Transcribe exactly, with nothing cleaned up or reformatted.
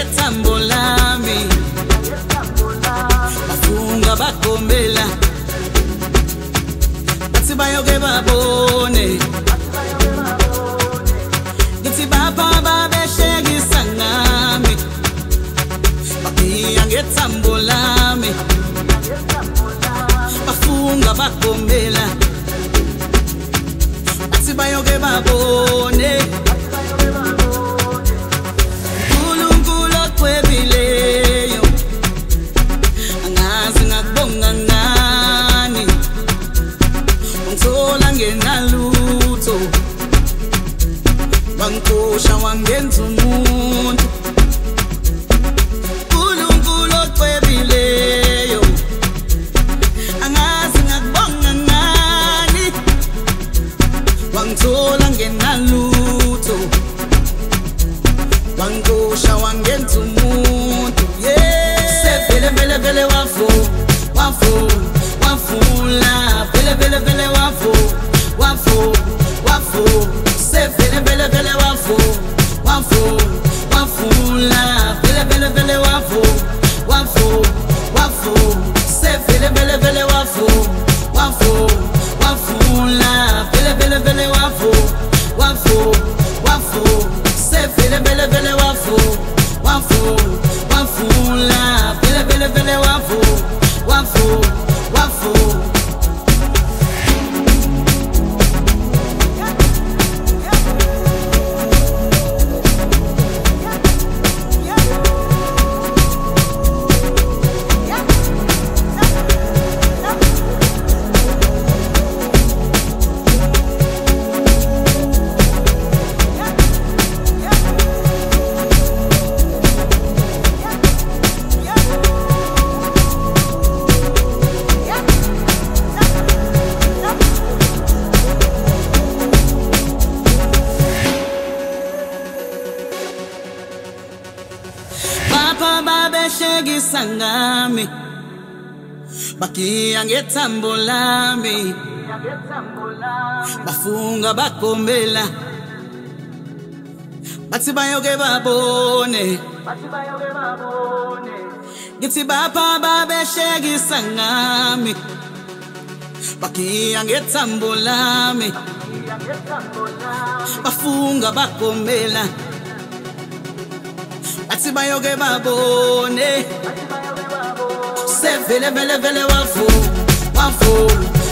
ngethambo lami bafunga bagombela bathi bayoke babone ngithi bapha babeshekisa ngami bakiya ngethambo lami bafunga bagombela bathi bayoke babone kwebileyo angazi ngakubonga ngani ungithola ngenalutho wangikosha wangenza umuntu uNkulunkulu okwebileyo angazi ngakubonga ngani wangithola ngenalutho wangikosha wangenza umuntu yeah sevele vele vele wafo wafo wafula vele vele vele wafo wafo wafo sevele vele vele wafo wafo wafula vele vele vele wafo wafo wafo sevele vele vele wafo wafo wafula vele vele vele wafo wafo wafo sevele vele vele wafo wafo wafula vele vele vele wafo wafo wafo babeshekisa ngami bakiya ngethambo lami bafunga bagombela bathi bayoke babone ngithi bapha babeshekisa ngami bakiya ngethambo lami bafunga bagombela bathi bayoke babone sevele vele vele wafo wafo